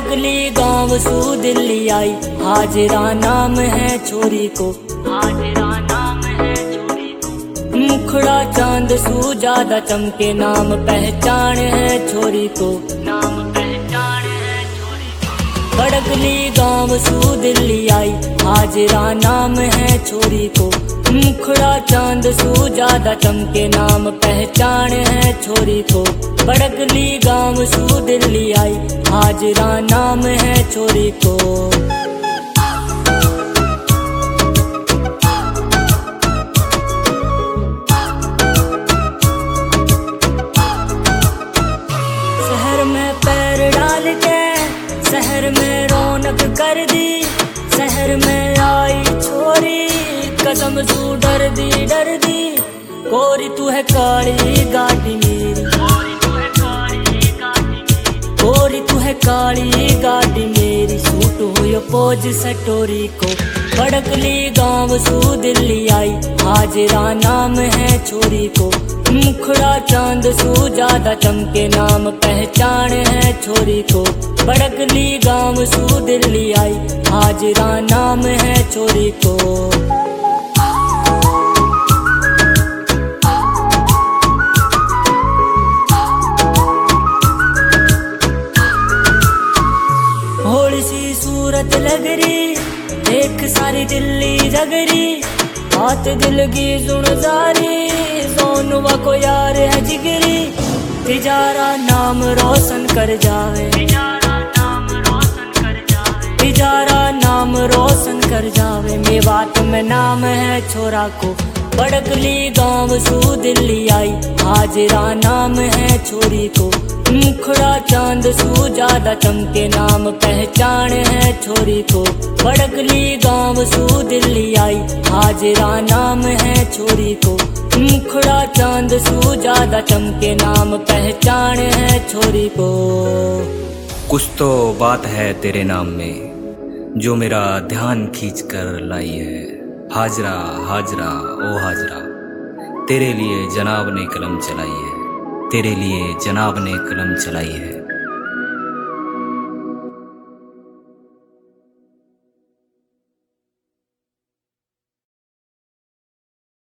बड़कली गांव सू दिल्ली आई, हाजिरा नाम है छोरी को, हाजिरा नाम है छोरी को। मुखड़ा चांद सू ज्यादा चमके, नाम पहचान है छोरी को, नाम पहचान है छोरी को। बड़कली गांव सू दिल्ली आई, हाजिरा नाम है छोरी को। मुखड़ा चांद सू ज्यादा चमके, नाम पहचान है छोरी को। बड़कली गांव सू दिल्ली आई, हाजिरा नाम है छोरी को। शहर में पैर डाल के शहर में रौनक कर दी, शहर में आई छोरी कसम सू डर दी गोरी तू है काली गाड़ी मेरी, गोरी तू है काली गाड़ी मेरी। सूट हुई पोज सटोरी को। बड़कली गांव सू दिल्ली आई, हाजिरा नाम है छोरी को। मुखड़ा चांद सू ज्यादा चमके, नाम पहचान है छोरी को। बड़कली गांव सू दिल्ली आई, हाजिरा नाम है छोरी को। भोली सी सूरत लगरी, देख सारी दिल्ली जगरी। बात दिल की सुन जारी, सोनुवा को यार है जिगरी। तिजारा नाम रोशन कर जावे, तिजारा नाम रोशन कर जावे। मेवात में नाम है छोरा को। बड़कली गांव सू दिल्ली आई, हाजिरा नाम है छोरी को। मुखड़ा चांद सू ज्यादा चमके, नाम पहचान है छोरी को। बड़कली गांव सू दिल्ली आई, हाजिरा नाम है छोरी को। मुखड़ा चांद सू ज्यादा चमके, नाम पहचान है छोरी को। कुछ तो बात है तेरे नाम में जो मेरा ध्यान खींच कर लाई है। हाजरा हाजरा ओ हाजरा, तेरे लिए जनाब ने कलम चलाई है, तेरे लिए जनाब ने कलम चलाई है।